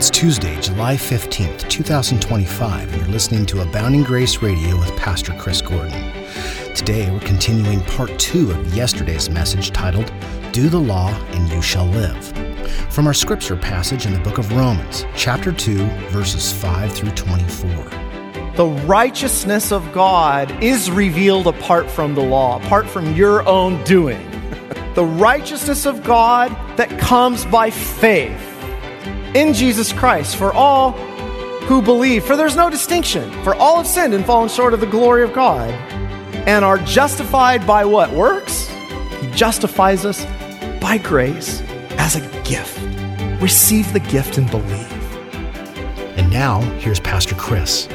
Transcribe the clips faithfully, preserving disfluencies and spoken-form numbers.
It's Tuesday, July fifteenth, twenty twenty-five, and you're listening to Abounding Grace Radio with Pastor Chris Gordon. Today, we're continuing part two of yesterday's message titled, Do the Law and You Shall Live, from our scripture passage in the book of Romans, chapter two, verses five through twenty-four. The righteousness of God is revealed apart from the law, apart from your own doing. The righteousness of God that comes by faith in Jesus Christ for all who believe. For there's no distinction. For all have sinned and fallen short of the glory of God and are justified by what? Works? He justifies us by grace as a gift. Receive the gift and believe. And now, here's Pastor Chris.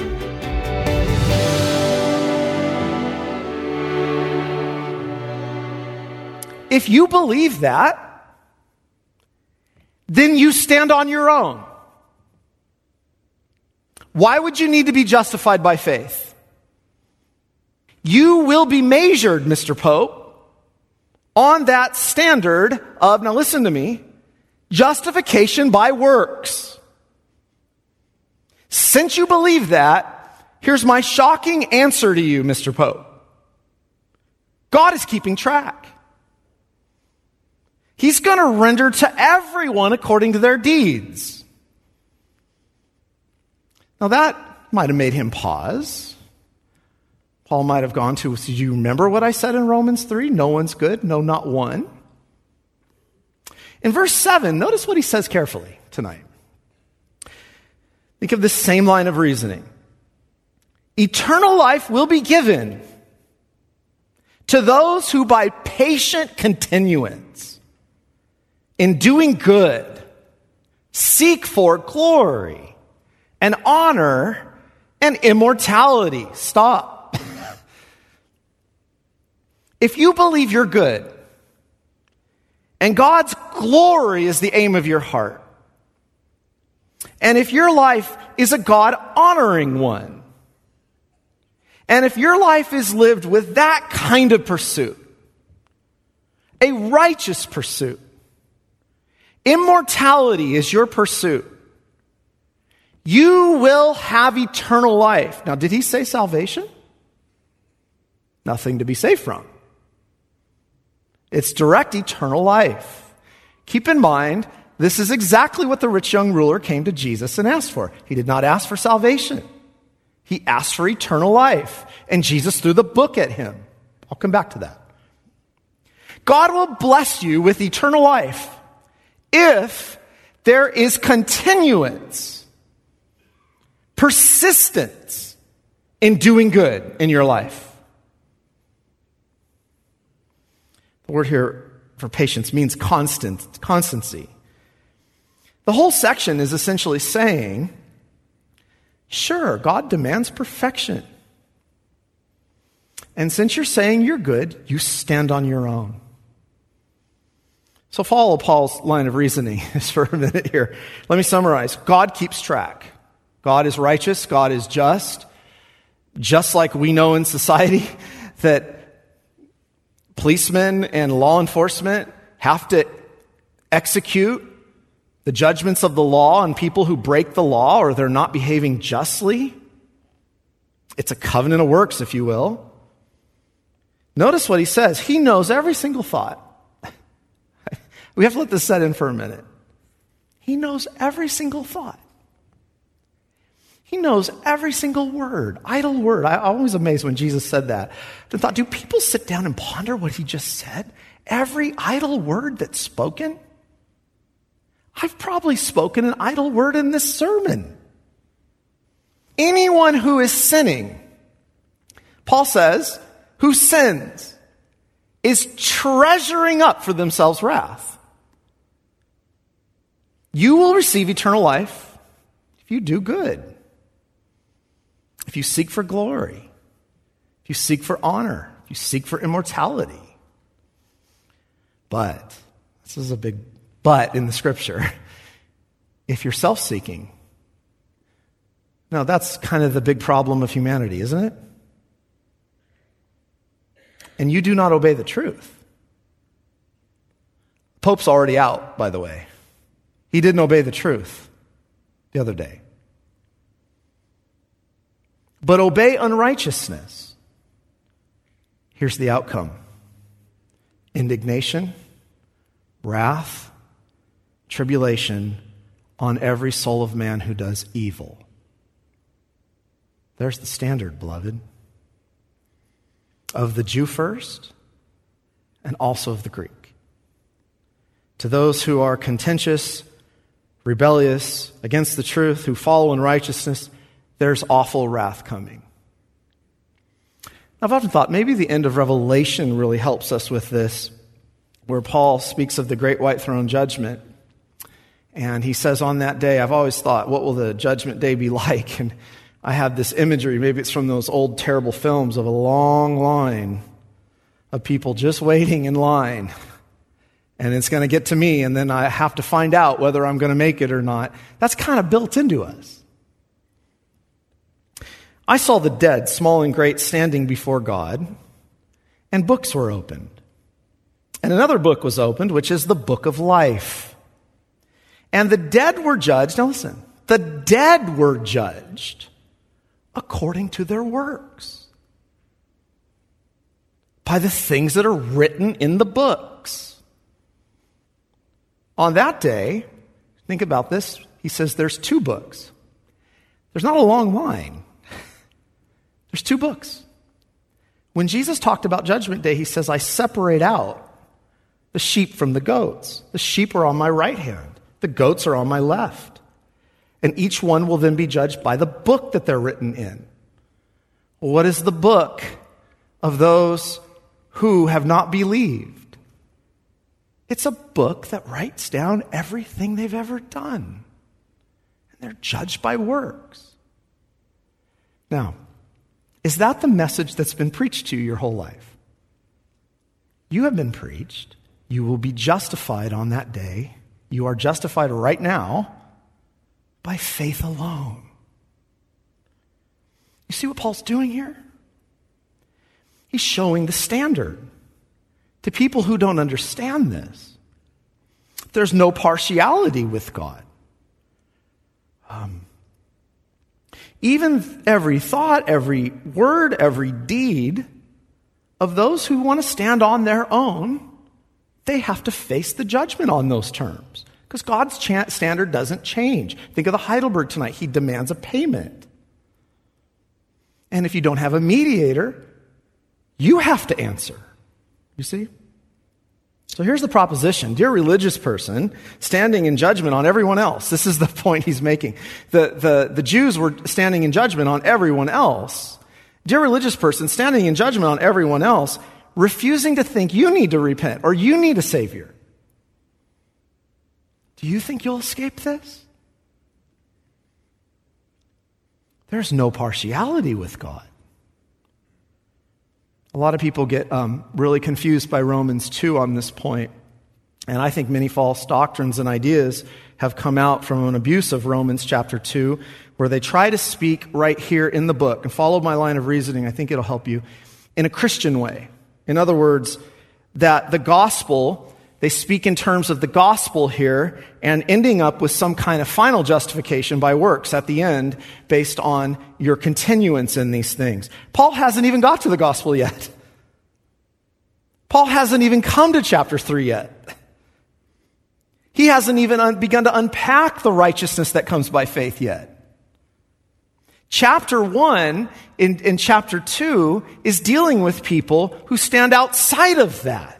If you believe that, then you stand on your own. Why would you need to be justified by faith? You will be measured, Mister Pope, on that standard of, now listen to me, justification by works. Since you believe that, here's my shocking answer to you, Mister Pope. God is keeping track. He's going to render to everyone according to their deeds. Now that might have made him pause. Paul might have gone to, do you remember what I said in Romans three? No one's good, no, not one. In verse seven, notice what he says carefully tonight. Think of this same line of reasoning. Eternal life will be given to those who by patient continuance in doing good, seek for glory and honor and immortality. Stop. If you believe you're good and God's glory is the aim of your heart, and if your life is a God-honoring one, and if your life is lived with that kind of pursuit, a righteous pursuit, immortality is your pursuit, you will have eternal life. Now, did he say salvation? Nothing to be saved from. It's direct eternal life. Keep in mind, this is exactly what the rich young ruler came to Jesus and asked for. He did not ask for salvation. He asked for eternal life. And Jesus threw the book at him. I'll come back to that. God will bless you with eternal life if there is continuance, persistence in doing good in your life. The word here for patience means constant, constancy. The whole section is essentially saying, sure, God demands perfection. And since you're saying you're good, you stand on your own. So follow Paul's line of reasoning just for a minute here. Let me summarize. God keeps track. God is righteous. God is just. Just like we know in society that policemen and law enforcement have to execute the judgments of the law on people who break the law or they're not behaving justly. It's a covenant of works, if you will. Notice what he says. He knows every single thought. We have to let this set in for a minute. He knows every single thought. He knows every single word, idle word. I, I'm always amazed when Jesus said that. I thought, do people sit down and ponder what he just said? Every idle word that's spoken? I've probably spoken an idle word in this sermon. Anyone who is sinning, Paul says, who sins, is treasuring up for themselves wrath. You will receive eternal life if you do good, if you seek for glory, if you seek for honor, if you seek for immortality. But, this is a big but in the scripture, if you're self-seeking. Now, that's kind of the big problem of humanity, isn't it? And you do not obey the truth. Pope's already out, by the way. He didn't obey the truth. the other day. But obey unrighteousness. Here's the outcome. Indignation, wrath, tribulation on every soul of man who does evil. There's the standard, beloved. Of the Jew first, and also of the Greek. To those who are contentious, rebellious, against the truth, who follow in righteousness, there's awful wrath coming. I've often thought maybe the end of Revelation really helps us with this, where Paul speaks of the great white throne judgment. And he says on that day, I've always thought, what will the judgment day be like? And I have this imagery, maybe it's from those old terrible films, of a long line of people just waiting in line. And it's going to get to me, and then I have to find out whether I'm going to make it or not. That's kind of built into us. I saw the dead, small and great, standing before God, and books were opened. And another book was opened, which is the book of life. And the dead were judged, now listen, the dead were judged according to their works, by the things that are written in the books. On that day, think about this, he says there's two books. There's not a long line. There's two books. When Jesus talked about Judgment Day, he says, I separate out the sheep from the goats. The sheep are on my right hand. The goats are on my left. And each one will then be judged by the book that they're written in. What is the book of those who have not believed? It's a book that writes down everything they've ever done. And they're judged by works. Now, is that the message that's been preached to you your whole life? You have been preached. You will be justified on that day. You are justified right now by faith alone. You see what Paul's doing here? He's showing the standard to people who don't understand this. There's no partiality with God. Um, even every thought, every word, every deed of those who want to stand on their own, they have to face the judgment on those terms. Because God's cha- standard doesn't change. Think of the Heidelberg tonight. He demands a payment. And if you don't have a mediator, you have to answer. You see? So here's the proposition. Dear religious person, standing in judgment on everyone else. This is the point he's making. The, the, the Jews were standing in judgment on everyone else. Dear religious person, standing in judgment on everyone else, refusing to think you need to repent or you need a Savior. Do you think you'll escape this? There's no partiality with God. A lot of people get um, really confused by Romans two on this point. And I think many false doctrines and ideas have come out from an abuse of Romans chapter two, where they try to speak right here in the book. And follow my line of reasoning, I think it'll help you, in a Christian way. In other words, that the gospel, they speak in terms of the gospel here and ending up with some kind of final justification by works at the end based on your continuance in these things. Paul hasn't even got to the gospel yet. Paul hasn't even come to chapter three yet. He hasn't even un- begun to unpack the righteousness that comes by faith yet. Chapter one in, in chapter two is dealing with people who stand outside of that.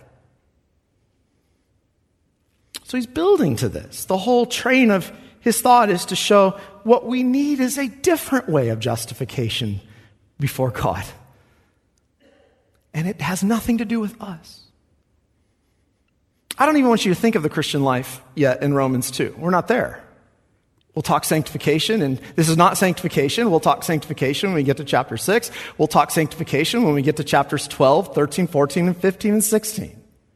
So he's building to this. The whole train of his thought is to show what we need is a different way of justification before God. And it has nothing to do with us. I don't even want you to think of the Christian life yet in Romans two. We're not there. We'll talk sanctification, and this is not sanctification. We'll talk sanctification when we get to chapter six. We'll talk sanctification when we get to chapters twelve, thirteen, fourteen, and fifteen, and sixteen.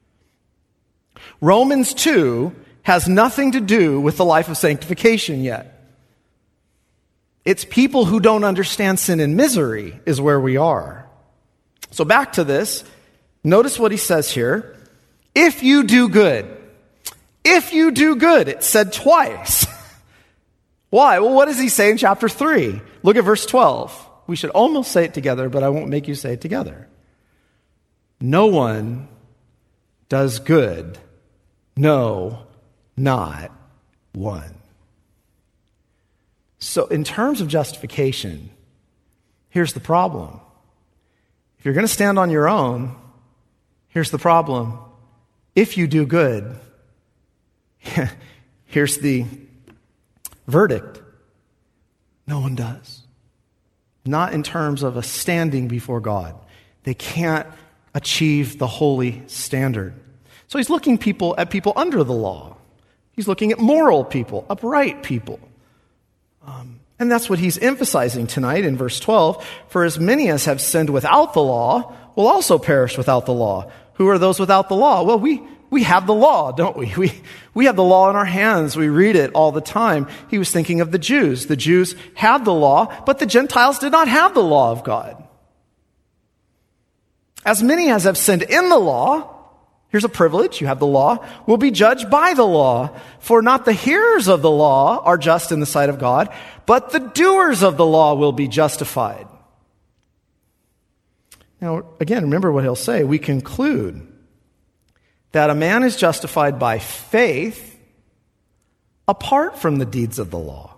Romans two has nothing to do with the life of sanctification yet. It's people who don't understand sin and misery is where we are. So back to this. Notice what he says here. If you do good. If you do good. It's said twice. Why? Well, what does he say in chapter three? Look at verse twelve. We should almost say it together, but I won't make you say it together. No one does good. No, not one. So in terms of justification, here's the problem. If you're going to stand on your own, here's the problem. If you do good, here's the verdict. No one does. Not in terms of a standing before God. They can't achieve the holy standard. So he's looking people at people under the law. He's looking at moral people, upright people. Um, and that's what he's emphasizing tonight in verse twelve. For as many as have sinned without the law will also perish without the law. Who are those without the law? Well, we we have the law, don't we? We we have the law in our hands. We read it all the time. He was thinking of the Jews. The Jews had the law, but the Gentiles did not have the law of God. As many as have sinned in the law, here's a privilege, you have the law, will be judged by the law. For not the hearers of the law are just in the sight of God, but the doers of the law will be justified. Now, again, remember what he'll say. We conclude that a man is justified by faith apart from the deeds of the law.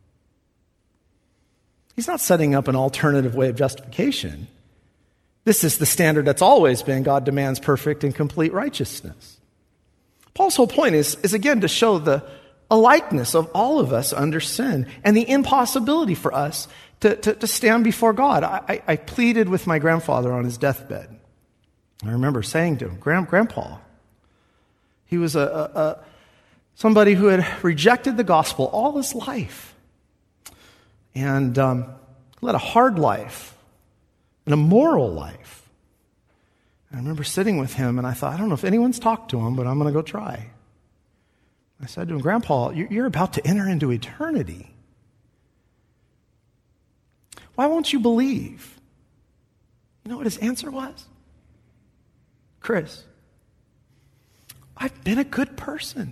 He's not setting up an alternative way of justification. This is the standard that's always been. God demands perfect and complete righteousness. Paul's whole point is, is again, to show the a likeness of all of us under sin and the impossibility for us to, to, to stand before God. I, I, I pleaded with my grandfather on his deathbed. I remember saying to him, Grand, Grandpa, he was a, a, a somebody who had rejected the gospel all his life and um, led a hard life. An immoral life. And I remember sitting with him and I thought, I don't know if anyone's talked to him, but I'm going to go try. I said to him, Grandpa, you're about to enter into eternity. Why won't you believe? You know what his answer was? Chris, I've been a good person.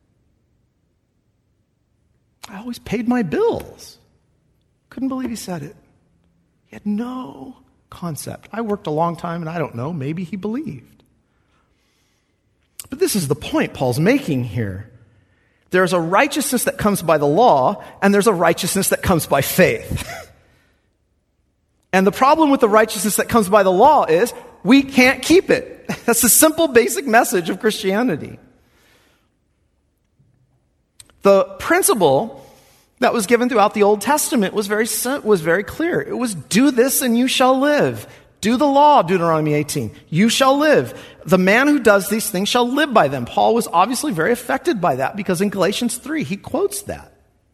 I always paid my bills. Couldn't believe he said it. He had no concept. I worked a long time and I don't know, maybe he believed. But this is the point Paul's making here. There's a righteousness that comes by the law and there's a righteousness that comes by faith. And the problem with the righteousness that comes by the law is we can't keep it. That's the simple basic message of Christianity. The principle that was given throughout the Old Testament was very was very clear. It was do this and you shall live. Do the law, Deuteronomy eighteen. You shall live. The man who does these things shall live by them. Paul was obviously very affected by that because in Galatians three, he quotes that.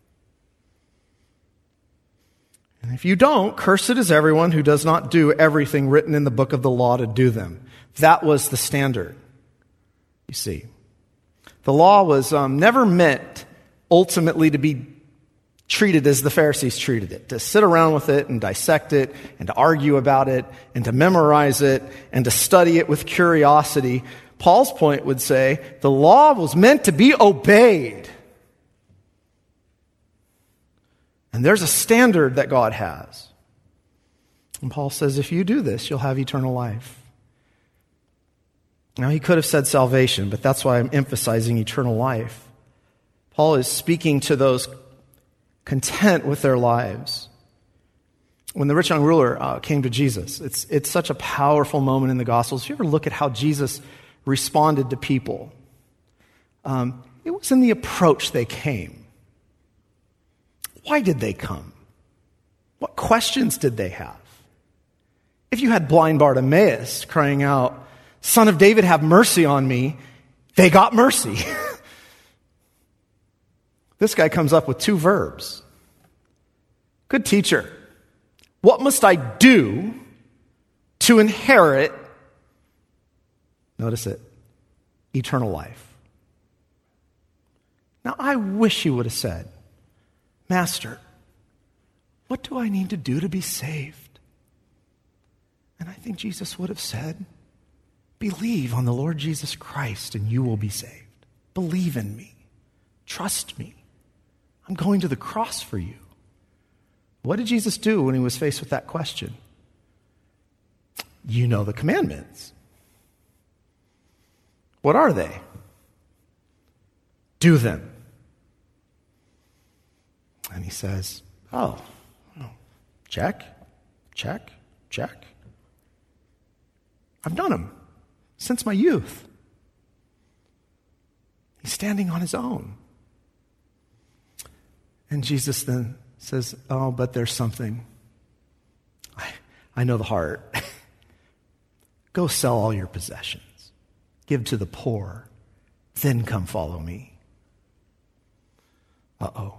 And if you don't, cursed is everyone who does not do everything written in the book of the law to do them. That was the standard, you see. The law was um, never meant ultimately to be treated as the Pharisees treated it, to sit around with it and dissect it and to argue about it and to memorize it and to study it with curiosity. Paul's point would say the law was meant to be obeyed. And there's a standard that God has. And Paul says if you do this, you'll have eternal life. Now he could have said salvation, but that's why I'm emphasizing eternal life. Paul is speaking to those content with their lives. When the rich young ruler uh, came to Jesus, it's it's such a powerful moment in the Gospels. If you ever look at how Jesus responded to people, um, it was in the approach they came. Why did they come? What questions did they have? If you had blind Bartimaeus crying out, Son of David, have mercy on me, they got mercy. This guy comes up with two verbs. Good teacher, what must I do to inherit, notice it, eternal life? Now, I wish he would have said, Master, what do I need to do to be saved? And I think Jesus would have said, believe on the Lord Jesus Christ and you will be saved. Believe in me. Trust me. I'm going to the cross for you. What did Jesus do when he was faced with that question? You know the commandments. What are they? Do them. And he says, oh, check, check, check. I've done them since my youth. He's standing on his own. And Jesus then says, oh, but there's something. I, I know the heart. Go sell all your possessions. Give to the poor. Then come follow me. Uh-oh.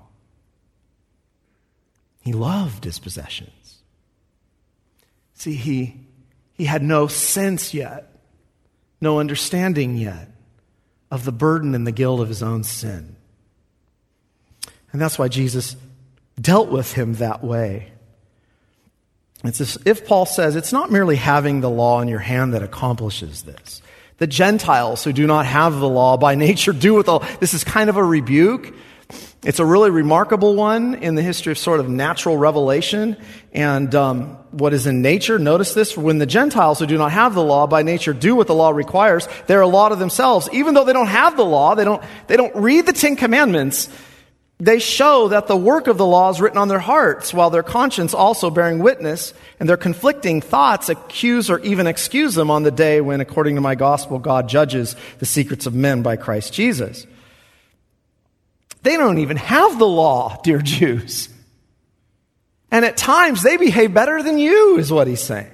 He loved his possessions. See, he, he had no sense yet, no understanding yet of the burden and the guilt of his own sin. And that's why Jesus dealt with him that way. It's as if Paul says, it's not merely having the law in your hand that accomplishes this. The Gentiles who do not have the law by nature do with all. This is kind of a rebuke. It's a really remarkable one in the history of sort of natural revelation and um, what is in nature. Notice this, when the Gentiles who do not have the law by nature do what the law requires, they're a law to themselves. Even though they don't have the law, they don't, they don't read the Ten Commandments, they show that the work of the law is written on their hearts, while their conscience also bearing witness, and their conflicting thoughts accuse or even excuse them on the day when, according to my gospel, God judges the secrets of men by Christ Jesus. They don't even have the law, dear Jews. And at times they behave better than you, is what he's saying.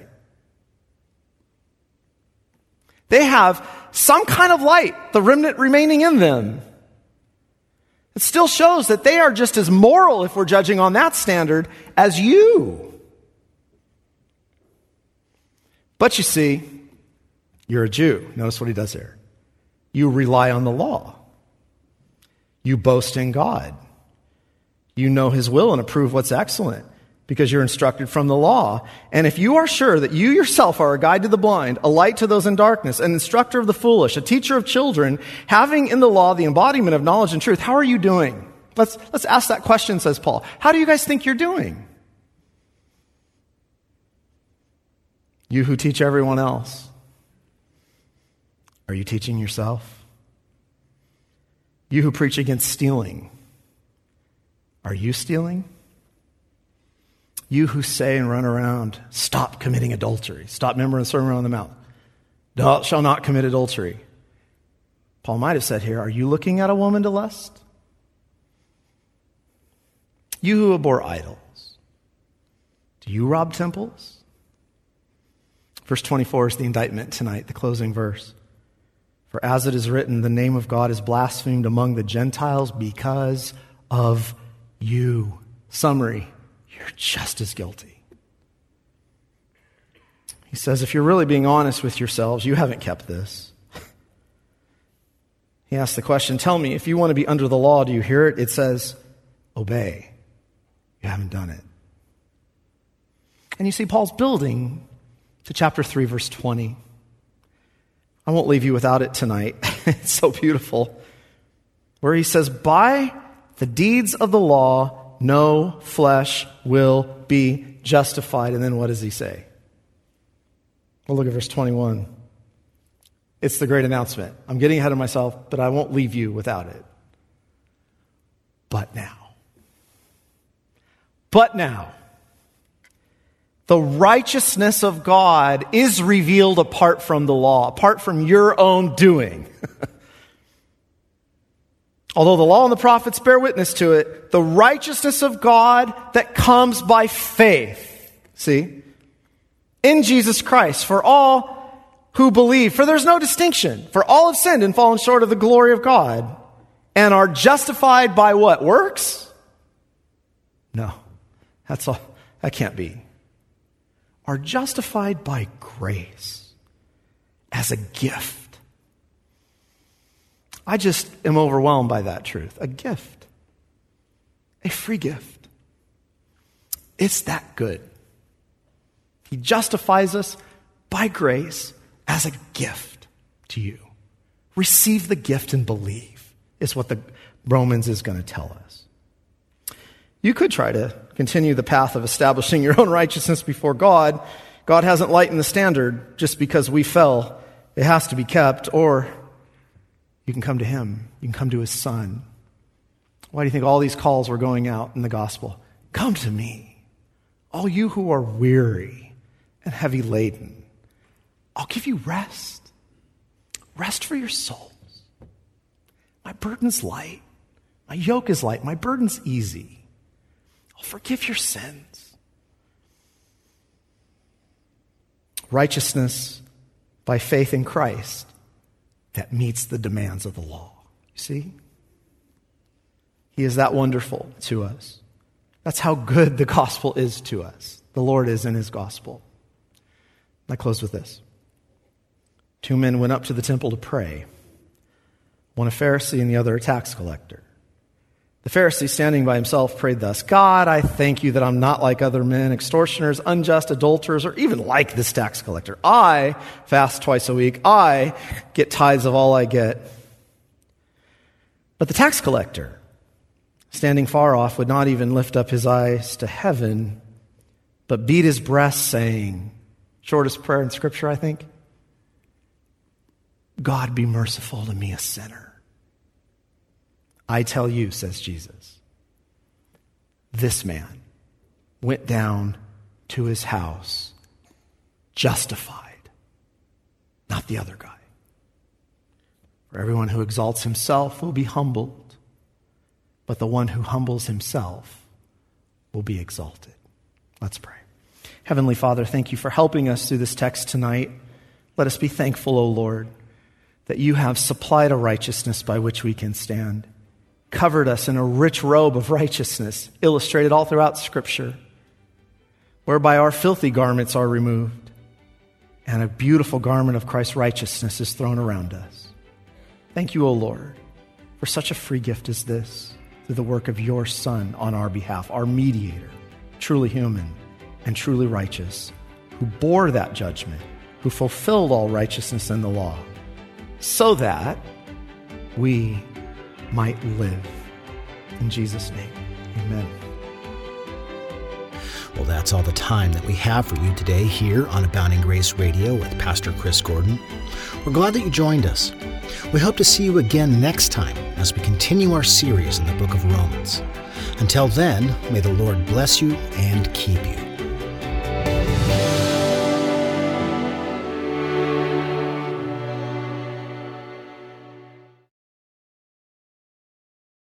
They have some kind of light, the remnant remaining in them. It still shows that they are just as moral, if we're judging on that standard, as you. But you see, you're a Jew. Notice what he does there. You rely on the law. You boast in God. You know his will and approve what's excellent because you're instructed from the law. And if you are sure that you yourself are a guide to the blind, a light to those in darkness, an instructor of the foolish, a teacher of children, having in the law the embodiment of knowledge and truth, how are you doing? Let's, let's ask that question, says Paul. How do you guys think you're doing? You who teach everyone else, are you teaching yourself? You who preach against stealing, are you stealing? You who say and run around, stop committing adultery. Stop remembering the Sermon on the Mount. Thou shalt not commit adultery. Paul might have said here, are you looking at a woman to lust? You who abhor idols, do you rob temples? Verse twenty-four is the indictment tonight, the closing verse. For as it is written, the name of God is blasphemed among the Gentiles because of you. Summary, you're just as guilty. He says, if you're really being honest with yourselves, you haven't kept this. He asks the question, tell me, if you want to be under the law, do you hear it? It says, obey. You haven't done it. And you see, Paul's building to chapter three, verse twenty. I won't leave you without it tonight. It's so beautiful. Where he says, by the deeds of the law, no flesh will be justified. And then what does he say? Well, look at verse twenty-one. It's the great announcement. I'm getting ahead of myself, but I won't leave you without it. But now. But now. The righteousness of God is revealed apart from the law, apart from your own doing. Although the law and the prophets bear witness to it, the righteousness of God that comes by faith, see, in Jesus Christ, for all who believe. For there's no distinction. For all have sinned and fallen short of the glory of God and are justified by what? Works? No, that's all. That can't be. Are justified by grace as a gift. I just am overwhelmed by that truth. A gift. A free gift. It's that good. He justifies us by grace as a gift to you. Receive the gift and believe is what the Romans is going to tell us. You could try to continue the path of establishing your own righteousness before God. God hasn't lightened the standard just because we fell. It has to be kept. Or you can come to him. You can come to his Son. Why do you think all these calls were going out in the gospel? Come to me, all you who are weary and heavy laden. I'll give you rest. Rest for your souls. My burden's light. My yoke is light. My burden's easy. I'll forgive your sins. Righteousness by faith in Christ that meets the demands of the law. You see? He is that wonderful to us. That's how good the gospel is to us. The Lord is in his gospel. I close with this. Two men went up to the temple to pray. One a Pharisee and the other a tax collector. The Pharisee, standing by himself, prayed thus, God, I thank you that I'm not like other men, extortioners, unjust, adulterers, or even like this tax collector. I fast twice a week. I get tithes of all I get. But the tax collector, standing far off, would not even lift up his eyes to heaven, but beat his breast, saying, shortest prayer in Scripture, I think, God, be merciful to me, a sinner. I tell you, says Jesus, this man went down to his house justified, not the other guy. For everyone who exalts himself will be humbled, but the one who humbles himself will be exalted. Let's pray. Heavenly Father, thank you for helping us through this text tonight. Let us be thankful, O Lord, that you have supplied a righteousness by which we can stand, covered us in a rich robe of righteousness, illustrated all throughout Scripture, whereby our filthy garments are removed, and a beautiful garment of Christ's righteousness is thrown around us. Thank you, O Lord, for such a free gift as this, through the work of your Son on our behalf, our mediator, truly human and truly righteous, who bore that judgment, who fulfilled all righteousness in the law, so that we might live. In Jesus' name, amen. Well, that's all the time that we have for you today here on Abounding Grace Radio with Pastor Chris Gordon. We're glad that you joined us. We hope to see you again next time as we continue our series in the book of Romans. Until then, may the Lord bless you and keep you.